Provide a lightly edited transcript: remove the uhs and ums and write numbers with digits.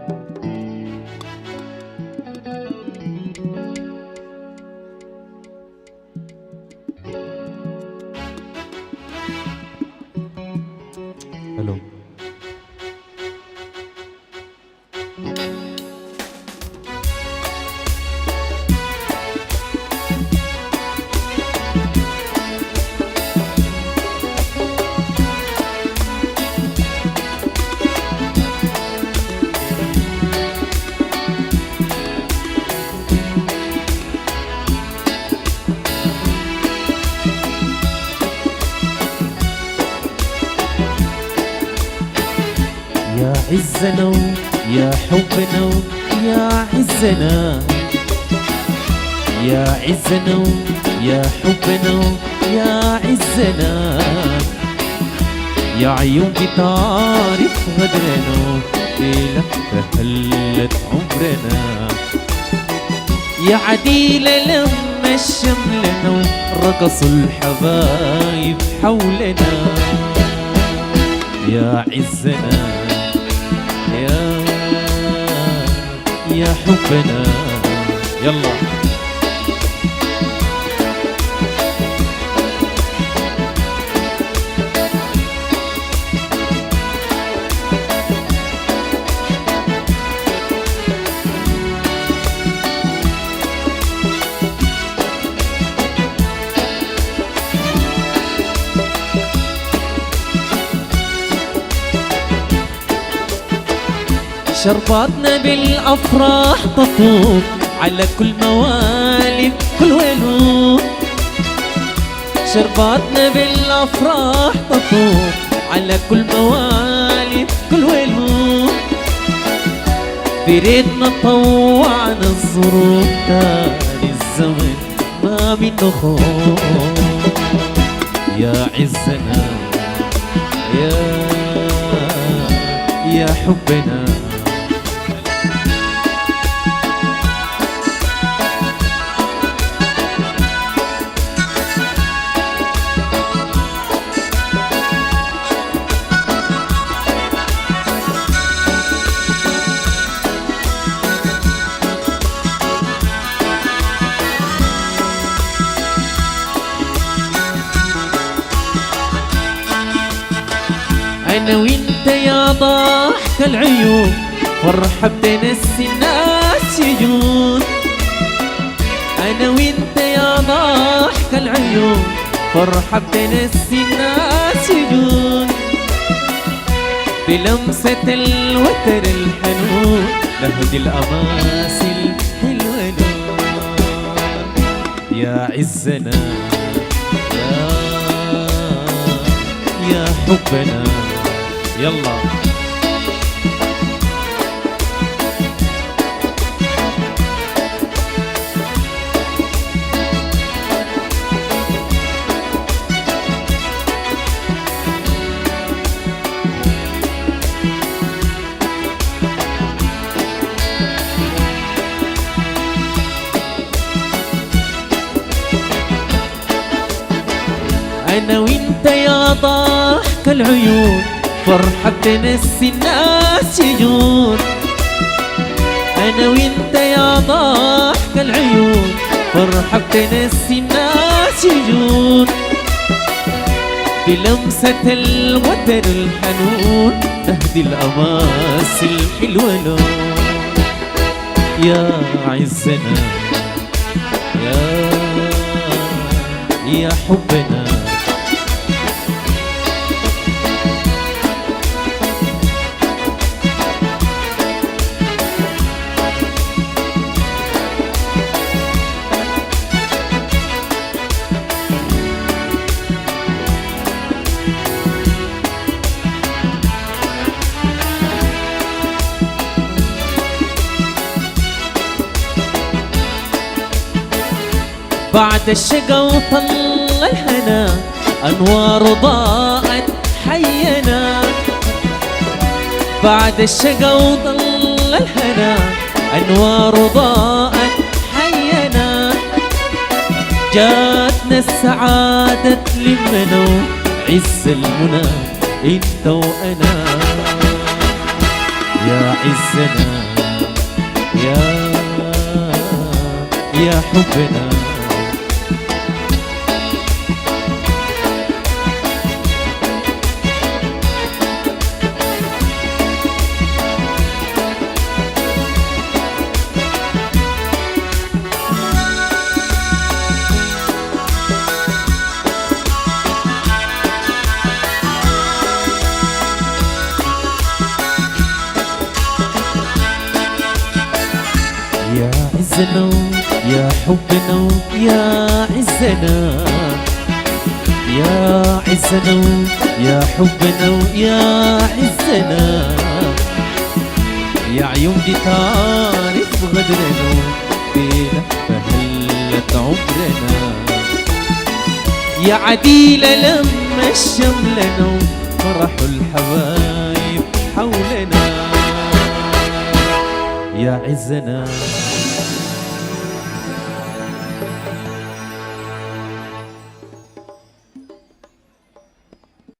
الو. يا عزنا يا حبنا يا عزنا، يا عزنا يا حبنا يا عزنا، يا عيون بتعرف غدرنا ليلك تهلت عمرنا، يا عديلة لما شملنا رقصوا الحبايب حولنا، يا عزنا يا حبنا. يلا شرباتنا بالأفراح تطوب على كل موالد كل ولود، شرباتنا بالأفراح تطوب على كل موالد كل ولود، بريدنا طوعنا الظروف تاني الزمن ما منه خوف، يا عزنا يا حبنا. أنا وإنت يا ضحك العيون فرحة بتنسي الناس يجون، أنا وإنت يا ضحك العيون فرحة بتنسي الناس يجون، بلمسة الوتر الحنون لهدي الأماسي الحلوة يا عزنا يا حبنا. يلا أنا وإنت يا ضحك العيون فرحة بتنسي الناس يجون، أنا وإنت يا ضحك العيون فرحة بتنسي الناس يجون، بلمسة الوتر الحنون تهدي الأماسي الحلوة لون، يا عزنا يا حبنا. بعد الشقا وطل الهنا أنوار ضاءت حينا، بعد الشقا وطل الهنا أنوار ضاءت حينا، جاتنا السعادة تلمنا عز المنى انت وانا، يا عزنا، يا حبنا. يا عزنا يا حبنا يا عزنا، يا عزنا يا حبنا يا عزنا، يا عيون دي تعرف غدرنا بينا فهلت عمرنا، يا عديلة لما الشملنا فرحوا الحبايب حولنا. يا عزنا